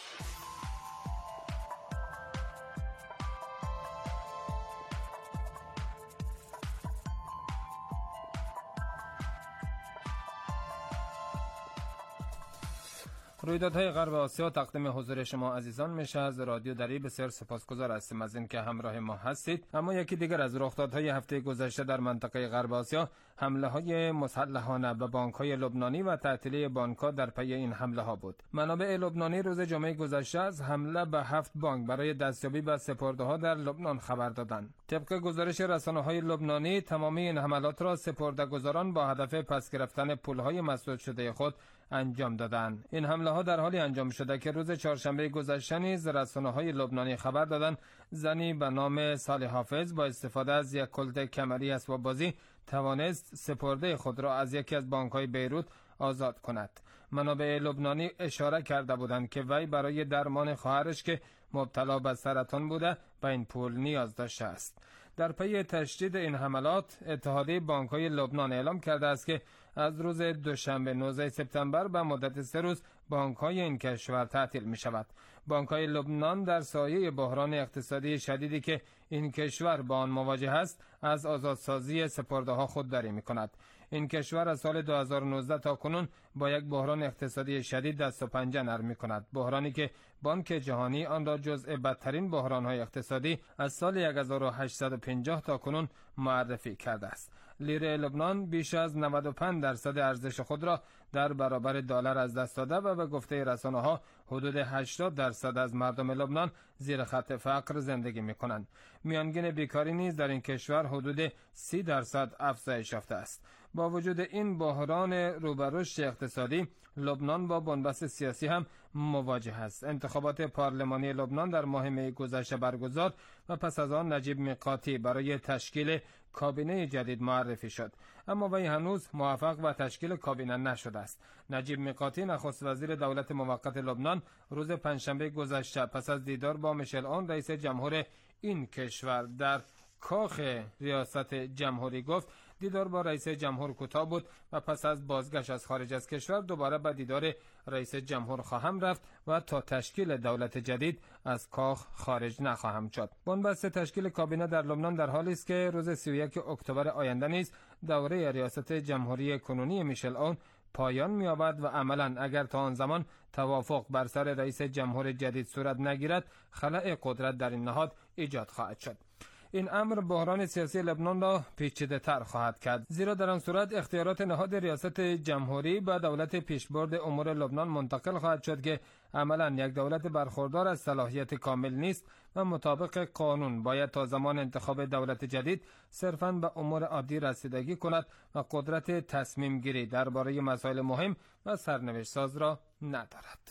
رویدادهای غرب آسیا تقدیم حضور شما عزیزان میشه. از رادیو دری بسیار سپاسگزار هستیم از اینکه همراه ما هستید. اما یکی دیگر از رخدادهای هفته گذشته در منطقه غرب آسیا، حمله های مسلحانه به بانک های لبنانی و تعطیلی بانک ها در پی این حمله ها بود. منابع لبنانی روز جمعه گذشته از حمله به هفت بانک برای دستیابی به سپرده ها در لبنان خبر دادند. طبق گزارش رسانه های لبنانی، تمامی این حملات را سپرده‌گذاران با هدف پس گرفتن پول های مسدود شده خود انجام دادند. این حمله ها در حالی انجام شده که روز چهارشنبه گذشته نیز رسانه های لبنانی خبر دادند زنی به نام صالح حافظ با استفاده از یک کلت کمری اسباب بازی توانست سپرده خود را از یکی از بانک های بیروت آزاد کند. منابع لبنانی اشاره کرده بودند که وی برای درمان خواهرش که مبتلا به سرطان بوده به این پول نیاز داشته است. در پی تشدید این حملات، اتحادیه بانک‌های لبنان اعلام کرده است که از روز دوشنبه نوزده سپتامبر به مدت سه روز بانک‌های این کشور تعطیل می شود. بانک‌های لبنان در سایه بحران اقتصادی شدیدی که این کشور با آن مواجه است، از آزادسازی سپرده‌ها خودداری می‌کند. این کشور از سال دو هزار و نوزده تا کنون با یک بحران اقتصادی شدید دست و پنجه نرم می‌کند. بحرانی که بانک جهانی آن را جزء بدترین بحران‌های اقتصادی از سال هزار و هشتصد و پنجاه تا کنون معرفی کرده است. لیره لبنان بیش از نود و پنج درصد ارزش خود را در برابر دلار از دست داده و به گفته رسانه‌ها حدود هشتاد درصد از مردم لبنان زیر خط فقر زندگی می‌کنند. میانگین بیکاری نیز در این کشور حدود سی درصد افزایش یافته است. با وجود این بحران روبرشت اقتصادی، لبنان با بنبست سیاسی هم مواجه است. انتخابات پارلمانی لبنان در ماه می گذشته برگزار و پس از آن نجیب میقاتی برای تشکیل کابینه جدید معرفی شد، اما وی هنوز موفق به تشکیل کابینه نشده است. نجیب میقاتی نخست وزیر دولت موقت لبنان روز پنجشنبه گذشته پس از دیدار با میشل اون رئیس جمهور این کشور در کاخ ریاست جمهوری گفت دیدار با رئیس جمهور کوتاه بود و پس از بازگشت از خارج از کشور دوباره به دیدار رئیس جمهور خواهم رفت و تا تشکیل دولت جدید از کاخ خارج نخواهم شد. بنبست تشکیل کابینه در لبنان در حالی است که روز سی و یک اکتبر آینده نیز دوره ریاست جمهوری کنونی میشل اون پایان می‌یابد و عملاً اگر تا آن زمان توافق بر سر رئیس جمهور جدید صورت نگیرد، خلأ قدرت در این نهاد ایجاد خواهد شد. این امر بحران سیاسی لبنان را پیچیده تر خواهد کرد، زیرا در آن صورت اختیارات نهاد ریاست جمهوری به دولت پیشبرد امور لبنان منتقل خواهد شد که عملاً یک دولت برخوردار از صلاحیت کامل نیست و مطابق قانون باید تا زمان انتخاب دولت جدید صرفاً به امور عادی رسیدگی کند و قدرت تصمیم گیری درباره مسائل مهم و سرنوشت ساز را ندارد.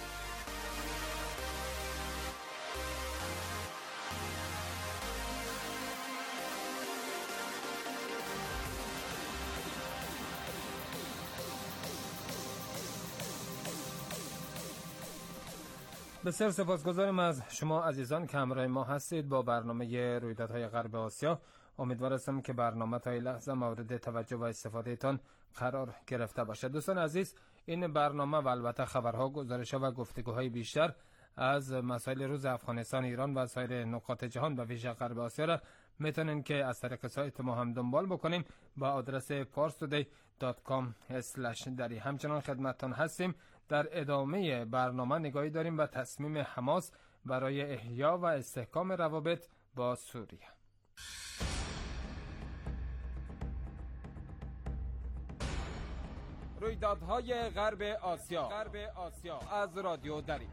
بسیار سپاسگزارم از شما عزیزان که همراه ما هستید با برنامه رویدادهای غرب آسیا. امیدوار هستم که برنامه تا این لحظه مورد توجه و استفاده تان قرار گرفته باشد. دوستان عزیز، این برنامه و البته خبرها، گزارش‌ها و گفتگوهای بیشتر از مسائل روز افغانستان، ایران و سایر نقاط جهان و ویژه غرب آسیا را میتونین که از طریق سایت ما هم دنبال بکنین با آدرس پارس تودی دات کام اسلش دری. همچنان خدمتتان هستیم. در ادامه برنامه نگاهی داریم به تصمیم حماس برای احیا و استحکام روابط با سوریه. رویدادهای غرب آسیا, غرب آسیا از رادیو دری.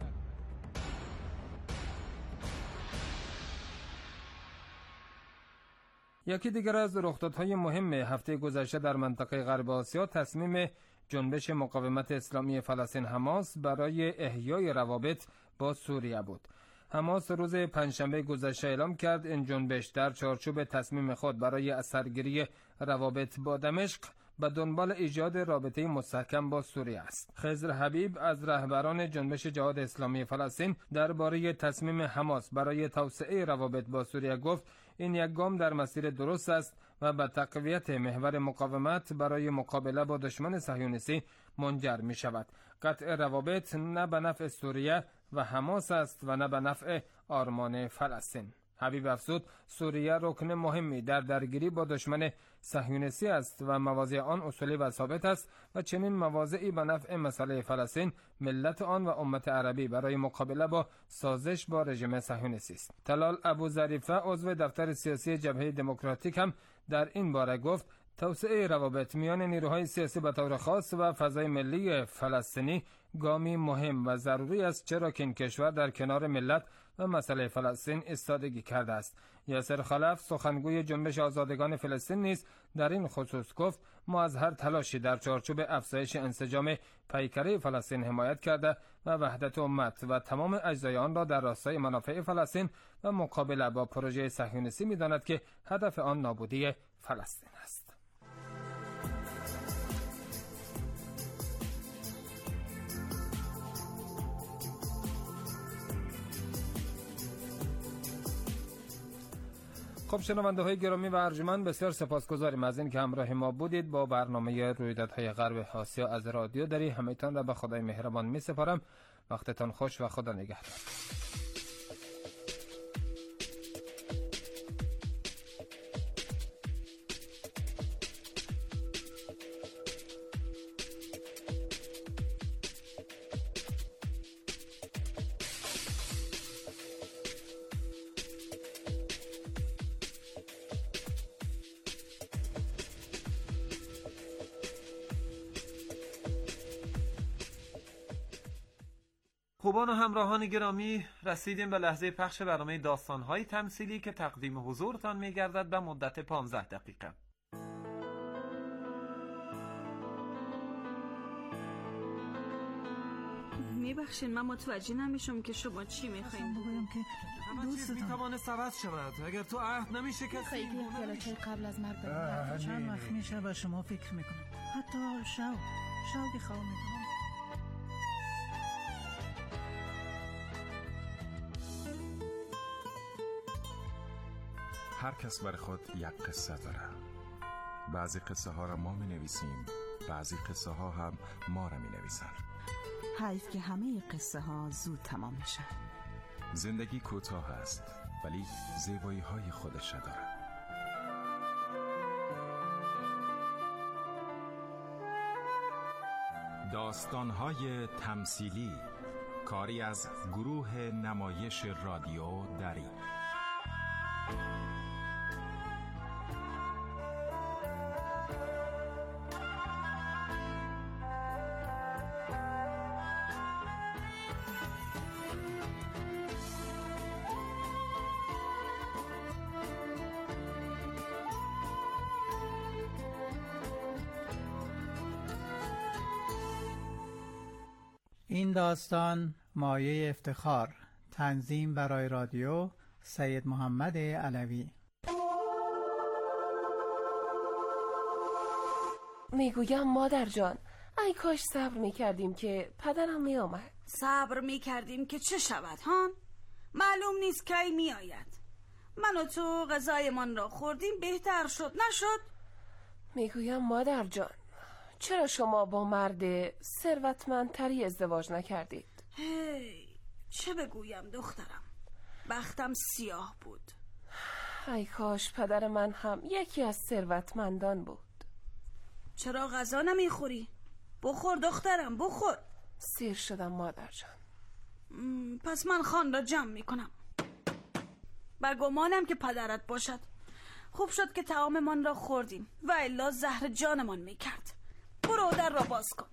یکی دیگر از رخدادهای مهم هفته گذشته در منطقه غرب آسیا تصمیم جنبش مقاومت اسلامی فلسطین حماس برای احیای روابط با سوریه بود. حماس روز پنجشنبه گذشته اعلام کرد این جنبش در چارچوب تصمیم خود برای اثرگیری روابط با دمشق به دنبال ایجاد رابطه مستحکم با سوریه است. خضر حبیب از رهبران جنبش جهاد اسلامی فلسطین درباره تصمیم حماس برای توسعه روابط با سوریه گفت این یک گام در مسیر درست است و به تقویت محور مقاومت برای مقابله با دشمن صهیونیستی منجر می شود. قطع روابط نه به نفع سوریه و حماس است و نه به نفع آرمان فلسطین. حبیب افزود سوریه رکن مهمی در درگیری با دشمن صهیونیستی است و مواضع آن اصولی و ثابت است و چنین مواضعی به نفع مسئله فلسطین، ملت آن و امت عربی برای مقابله با سازش با رژیم صهیونیستی است. طلال ابوظریفه عضو دفتر سیاسی جبهه دموکراتیک هم در این باره گفت توسعه روابط میان نیروهای سیاسی به طور خاص و فضای ملی فلسطینی گامی مهم و ضروری است، چرا که این کشور در کنار ملت و مسئله فلسطین ایستادگی کرده است. یاسر خلف سخنگوی جنبش آزادگان فلسطین نیز در این خصوص گفت ما از هر تلاشی در چارچوب افزایش انسجام پیکره فلسطین حمایت کرده و وحدت امت و تمام اجزای آن را در راستای منافع فلسطین و مقابله با پروژه صهیونیستی می‌داند که هدف آن نابودی فلسطین است. خب شنونده های گرامی و ارجمند، بسیار سپاسگزاریم از این که همراه ما بودید. با برنامه رویدادهای غرب آسیا از رادیو دری همه‌تان را به خدای مهربان می سپارم. وقتتان خوش و خدا نگهدار. خوبان و همراهان گرامی، رسیدیم به لحظه پخش برنامه داستان‌های تمثیلی که تقدیم حضورتان می‌گردد به مدت پانزده دقیقه. میبخشین من متوجه نمیشم که شما چی میخواین. بگویم که همه چیز میتوانست عوض شود اگر تو عهد نمیشه کسی خیلی احتیالاتی قبل از مرگ بریم. چند وقت میشه به شما فکر میکنم، حتی شو شو خواه میکنم. هر کس بر خود یک قصه داره. بعضی قصه ها را ما می نویسیم، بعضی قصه ها هم ما را می نویسن. حیف که همه قصه ها زود تمام میشن. زندگی کوتاه است ولی زیبایی های خودش داره. داستان های تمثیلی، کاری از گروه نمایش رادیو دری. این داستان مایه افتخار، تنظیم برای رادیو سید محمد علوی. میگویم مادر جان، ای کاش صبر میکردیم که پدرم میآمد. صبر میکردیم که چه شود هان؟ معلوم نیست کی میآید. من و تو غذایمان را خوردیم بهتر شد نشد؟ میگویم مادر جان، چرا شما با مرد ثروتمندتری ازدواج نکردید؟ هی چه بگویم دخترم، بختم سیاه بود. ای کاش پدر من هم یکی از ثروتمندان بود. چرا غذا نمیخوری؟ بخور دخترم بخور. سیر شدم مادر جان. پس من خان را جمع میکنم. برگمانم که پدرت باشد. خوب شد که طعاممان را خوردیم و الا زهر جانمان میکرد. برو در را باز کن.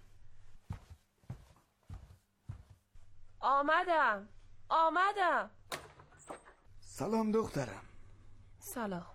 آمدم آمدم. سلام دخترم. سلام.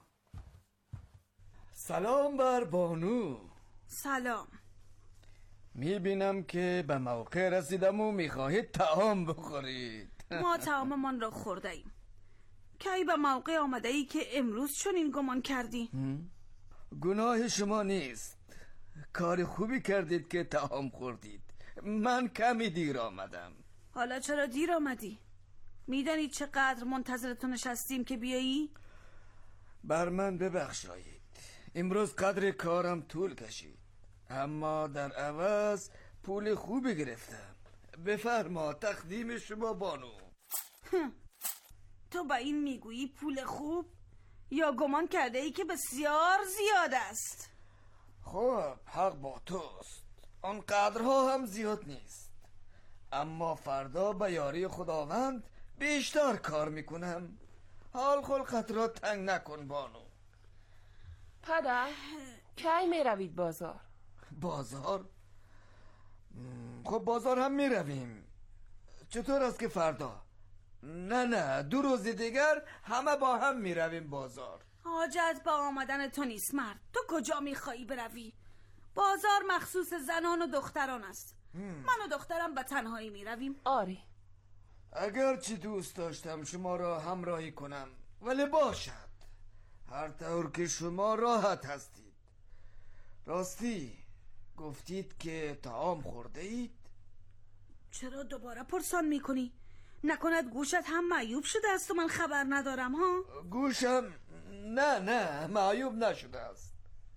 سلام بر بانو. سلام. میبینم که به موقع رسیدم و میخواهید طعام بخورید. ما طعاممان را خورده ایم. کی به موقع آمده ای که امروز چنین گمان کردی؟ گناه شما نیست. کار خوبی کردید که طعام خوردید. من کمی دیر آمدم. حالا چرا دیر آمدی؟ میدانی چقدر منتظر تو نشستیم که بیایی؟ بر من ببخشایید. امروز قدر کارم طول کشید، اما در عوض پول خوبی گرفتم. بفرما تقدیم شما بانو. تو با این میگویی پول خوب؟ یا گمان کرده ای که بسیار زیاد است؟ خب حق با توست، آن قدرها هم زیاد نیست، اما فردا به یاری خداوند بیشتر کار میکنم. حال خلقت را تنگ نکن بانو. پدر کی میروید بازار؟ بازار؟ خب بازار هم میرویم. چطور است که فردا؟ نه نه دو روز دیگر همه با هم میرویم بازار. حاجت با آمدن تو نیست مرد. تو کجا میخوایی بروی؟ بازار مخصوص زنان و دختران است. هم. من و دخترم به تنهایی میرویم. آری. اگر چی دوست داشتم شما را همراهی کنم، ولی باشد هر طور که شما راحت هستید. راستی گفتید که طعام خورده اید؟ چرا دوباره پرسان میکنی؟ نکند گوشت هم معیوب شده است و من خبر ندارم ها؟ گوشم نه نه معیوب نشده است.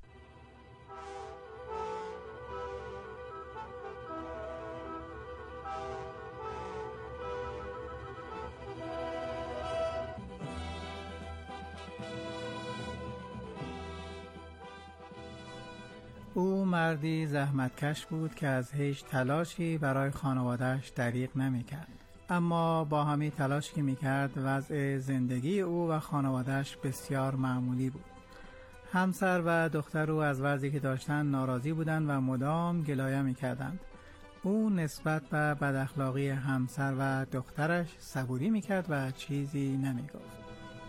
او مردی زحمتکش بود که از هیچ تلاشی برای خانوادهش دریغ نمی‌کرد. اما با همین تلاش که می‌کرد وضع زندگی او و خانوادهش بسیار معمولی بود. همسر و دختر او از وضعی که داشتند ناراضی بودند و مدام گلایه می‌کردند. او نسبت به بداخلاقی همسر و دخترش صبوری می‌کرد و چیزی نمی‌گفت.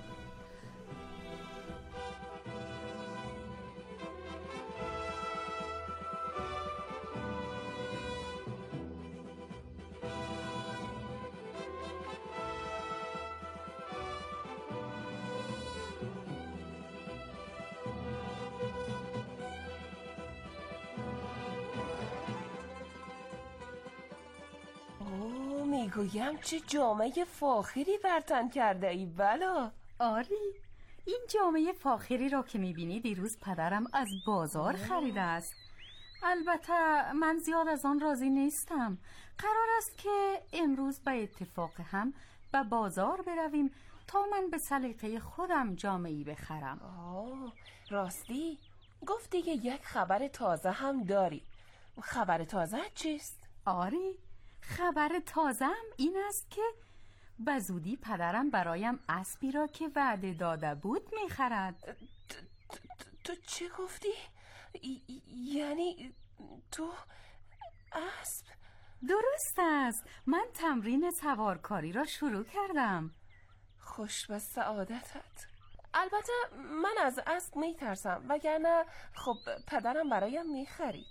میگویم چه جامعه فاخری بر تن کرده ای بلا. آری، این جامعه فاخری را که میبینی دیروز پدرم از بازار خریده است. البته من زیاد از آن راضی نیستم. قرار است که امروز به اتفاق هم به بازار برویم تا من به سلیقه خودم جامعی بخرم. آه راستی گفتی که یک خبر تازه هم داری. خبر تازه چیست؟ آری، خبر تازم این است که به زودی پدرم برایم اسبی را که وعده داده بود میخرد. تو چه گفتی؟ یعنی تو اسب؟ درست است، من تمرین سوارکاری را شروع کردم. خوش به سعادتت. البته من از اسب میترسم، وگرنه خب پدرم برایم میخرید.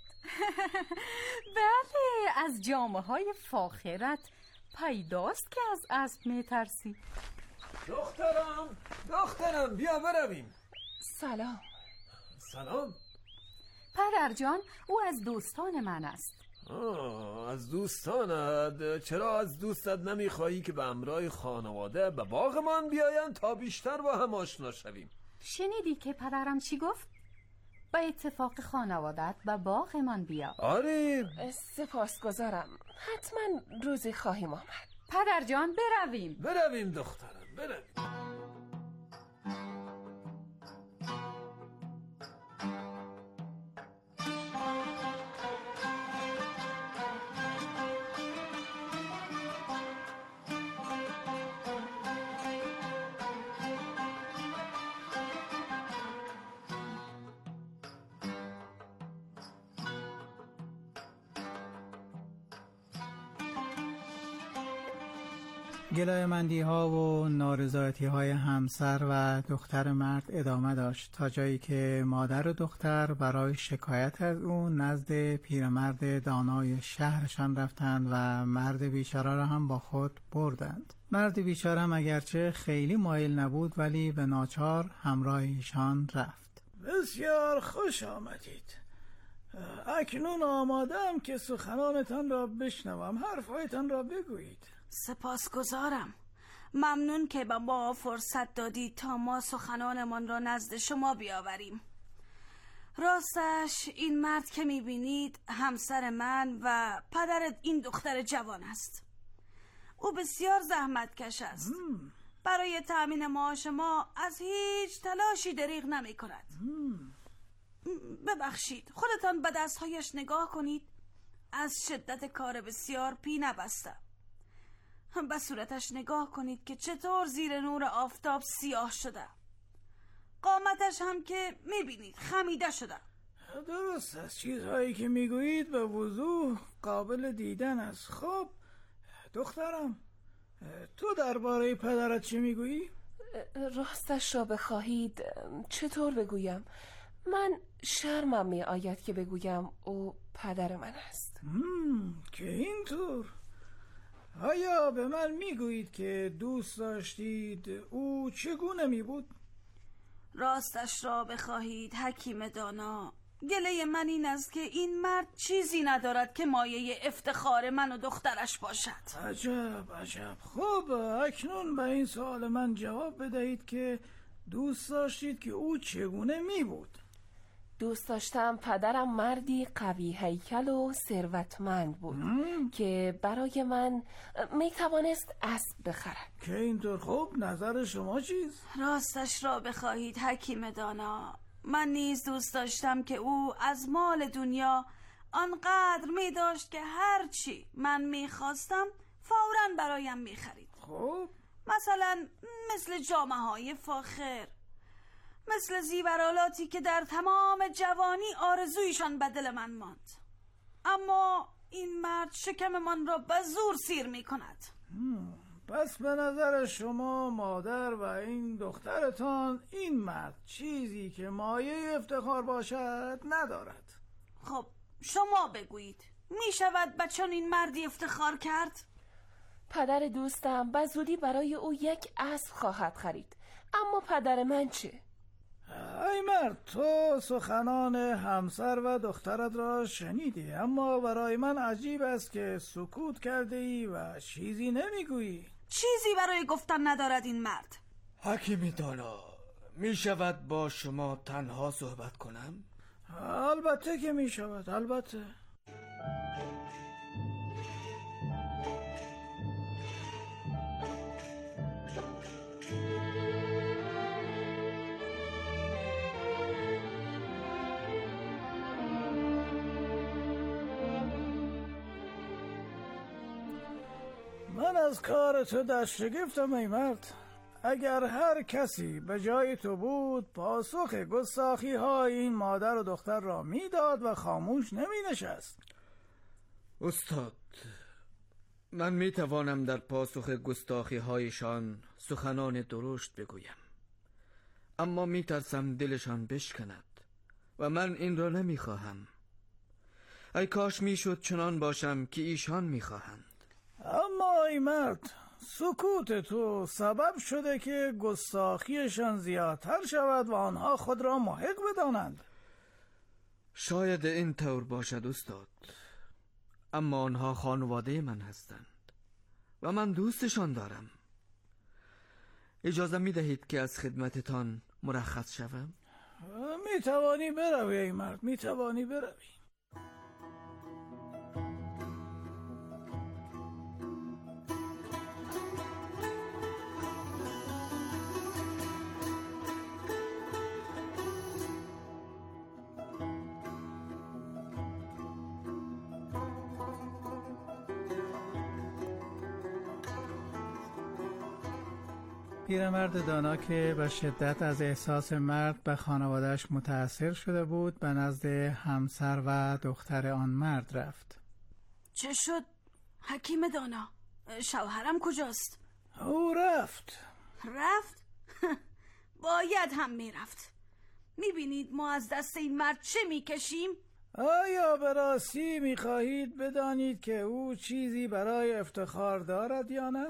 بله، از جامه های فاخرت پیداست که از اسب میترسی. دخترم دخترم بیا برویم. سلام. سلام. پدر جان، او از دوستان من است. آه، از دوستانت؟ چرا از دوستت نمیخواهی که به همراه خانواده به باغمان بیایند تا بیشتر با هم آشنا شویم؟ شنیدی که پدرم چی گفت؟ به اتفاق خانوادت به باغمان بیا. آره سپاسگزارم، حتما روزی خواهیم آمد. پدر جان برویم. برویم دخترم برویم. گلایه‌مندی ها و نارضایتی های همسر و دختر مرد ادامه داشت تا جایی که مادر و دختر برای شکایت از او نزد پیرمرد دانای شهرشان رفتند و مرد بیچاره را هم با خود بردند. مرد بیچاره هم اگرچه خیلی مایل نبود ولی به ناچار همراه ایشان رفت. بسیار خوش آمدید. اکنون آمادم که سخنانتان را بشنوم. حرفهایتان را بگویید. سپاسگزارم. ممنون که به ما فرصت دادید تا ما سخنانمان را نزد شما بیاوریم. راستش این مرد که میبینید همسر من و پدر این دختر جوان است. او بسیار زحمتکش است. مم. برای تأمین معاش ما از هیچ تلاشی دریغ نمی کند. ببخشید، خودتان به دستهایش نگاه کنید. از شدت کار بسیار پی نبسته. به صورتش نگاه کنید که چطور زیر نور آفتاب سیاه شده. قامتش هم که میبینید خمیده شده. درست است. چیزهایی که میگویید به وضوح قابل دیدن است. خب دخترم، تو درباره پدرت چه میگویی؟ راستش را بخواهید چطور بگویم؟ من شرمم می آید که بگویم او پدر من است. مم، که اینطور. آیا به من میگویید که دوست داشتید او چگونه می بود؟ راستش را بخواهید حکیم دانا، گله من این است که این مرد چیزی ندارد که مایه افتخار من و دخترش باشد. عجب عجب. خب اکنون به این سوال من جواب بدهید که دوست داشتید که او چگونه می بود؟ دوست داشتم پدرم مردی قوی هیکل و ثروتمند بود مم. که برای من می توانست اسب بخرد. که اینطور. خب نظر شما چیز؟ راستش را بخواهید حکیم دانا، من نیز دوست داشتم که او از مال دنیا آنقدر می داشت که هرچی من می خواستم فوراً برایم می خرید. خب مثلا مثل جامه های فاخر، مثل زیورالاتی که در تمام جوانی آرزویشان به دل من ماند. اما این مرد شکم من را به زور سیر می کند. پس به نظر شما مادر و این دخترتان این مرد چیزی که مایه افتخار باشد ندارد. خب شما بگویید، می شود به چنین مردی افتخار کرد؟ پدر دوستم به زودی برای او یک اسب خواهد خرید. اما پدر من چه؟ ای مرد، تو سخنان همسر و دخترت را شنیدی، اما برای من عجیب است که سکوت کرده ای و چیزی نمیگویی. چیزی برای گفتن ندارد این مرد. حکیمی دانا، می شود با شما تنها صحبت کنم؟ البته که می شود، البته. من از کار تو در شگفتم ای مرد. اگر هر کسی به جای تو بود پاسخ گستاخی های این مادر و دختر را میداد و خاموش نمی نشست. استاد، من می توانم در پاسخ گستاخی هایشان سخنان درشت بگویم، اما می ترسم دلشان بشکند و من این را نمی خواهم. ای کاش می شد چنان باشم که ایشان می خواهند. اما ای مرد، سکوت تو سبب شده که گستاخیشان زیادتر شود و آنها خود را محق بدانند. شاید این طور باشد استاد، اما آنها خانواده من هستند و من دوستشان دارم. اجازه می دهید که از خدمتتان مرخص شوم؟ می توانی بروی ای مرد، می توانی بروی. پیرمرد دانا که به شدت از احساس مرد به خانوادهش متأثر شده بود به نزد همسر و دختر آن مرد رفت. چه شد حکیم دانا؟ شوهرم کجاست؟ او رفت. رفت؟ باید هم میرفت. میبینید ما از دست این مرد چه میکشیم؟ آیا به راستی میخواهید بدانید که او چیزی برای افتخار دارد یا نه؟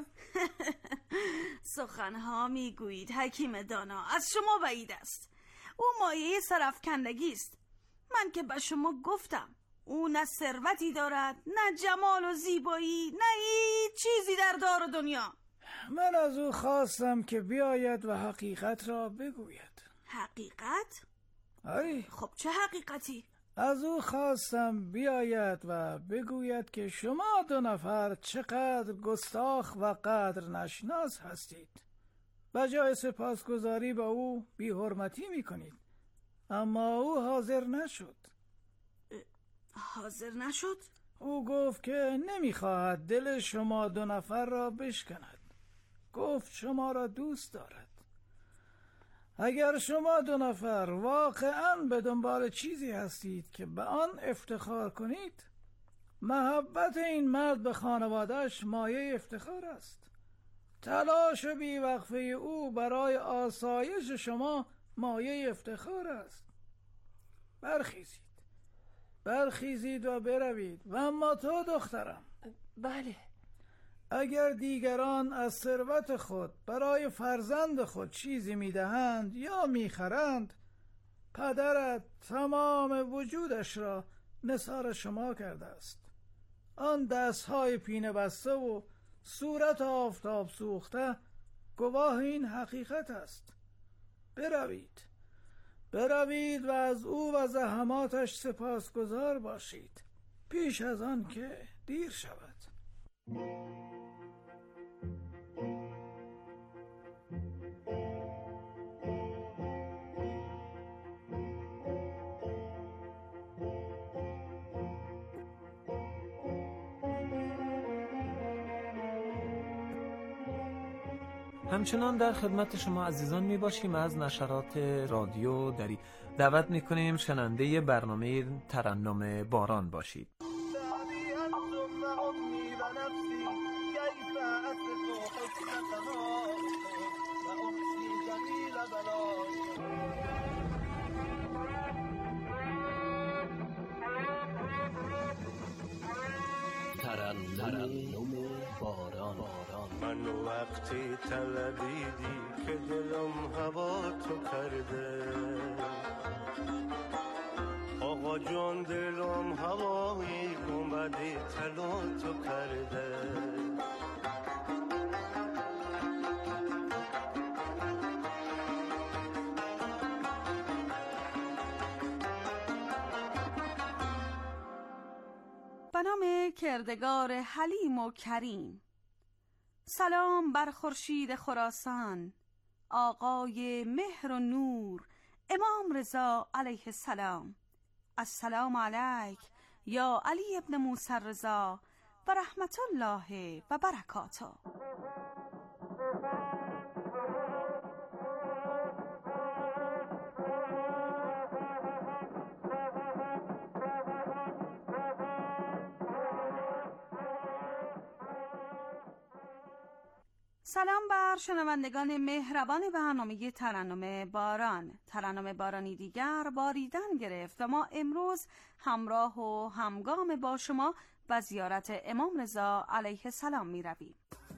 سخنها میگویید حکیم دانا، از شما بعید است. او مایه سرافکندگی است. من که به شما گفتم او نه ثروتی دارد، نه جمال و زیبایی، نه هیچ چیزی در دار و دنیا. من از او خواستم که بیاید و حقیقت را بگوید. حقیقت؟ آری. خب چه حقیقتی؟ از او خواستم بیاید و بگوید که شما دو نفر چقدر گستاخ و قدر نشناس هستید. بجای سپاسگزاری با او بی حرمتی میکنید. اما او حاضر نشد. حاضر نشد؟ او گفت که نمیخواهد دل شما دو نفر را بشکند. گفت شما را دوست دارد. اگر شما دو نفر واقعاً به دنبال چیزی هستید که به آن افتخار کنید، محبت این مرد به خانواده‌اش مایه افتخار است. تلاش و بیوقفه او برای آسایش شما مایه افتخار است. برخیزید برخیزید و بروید. و اما تو دخترم، بله، اگر دیگران از ثروت خود برای فرزند خود چیزی میدهند یا میخرند، پدرت تمام وجودش را نثار شما کرده است. آن دستهای پینه بسته و صورت آفتاب سوخته گواه این حقیقت است. بروید بروید و از او و زحماتش سپاسگزار باشید پیش از آن که دیر شود. همچنان در خدمت شما عزیزان می باشیم. از نشرات رادیو دری دعوت می کنیم شنونده برنامه ترنم باران باشید. ترنم باران. من وقتی طلبیدی که دلم هوا تو کرده، آقا جان دلم هوایی اومدی طلا تو کرده. به نام کردگار حلیم و کریم. سلام بر خورشید خراسان، آقای مهر و نور، امام رضا علیه السلام. السلام علیک یا علی ابن موسی رضا و رحمت الله و برکاته. سلام بر شنوندگان مهربان برنامه ترنم باران. ترنم بارانی دیگر باریدن گرفت و ما امروز همراه و همگام با شما و زیارت امام رضا علیه السلام می رویم.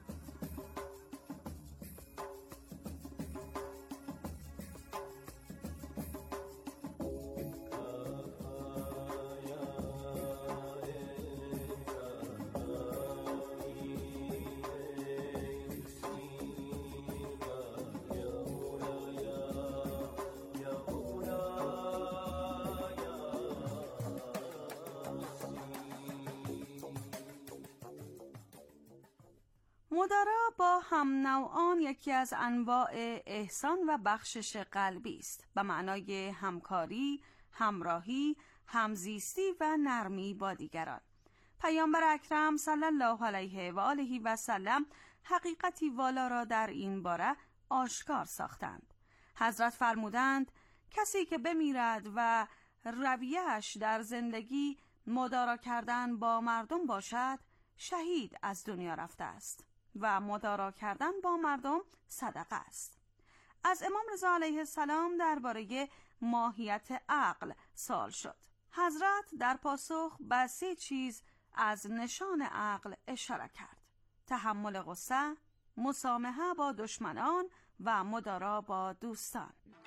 مدارا با هم نوعان یکی از انواع احسان و بخشش قلبی است، به معنای همکاری، همراهی، همزیستی و نرمی با دیگران. پیامبر اکرم صلی الله علیه و آله و سلم حقیقتی والا را در این باره آشکار ساختند. حضرت فرمودند کسی که بمیرد و رویه‌اش در زندگی مدارا کردن با مردم باشد، شهید از دنیا رفته است. و مدارا کردن با مردم صدقه است. از امام رضا علیه السلام درباره ماهیت عقل سوال شد. حضرت در پاسخ به سه چیز از نشان عقل اشاره کرد: تحمل غصه، مسامحه با دشمنان و مدارا با دوستان.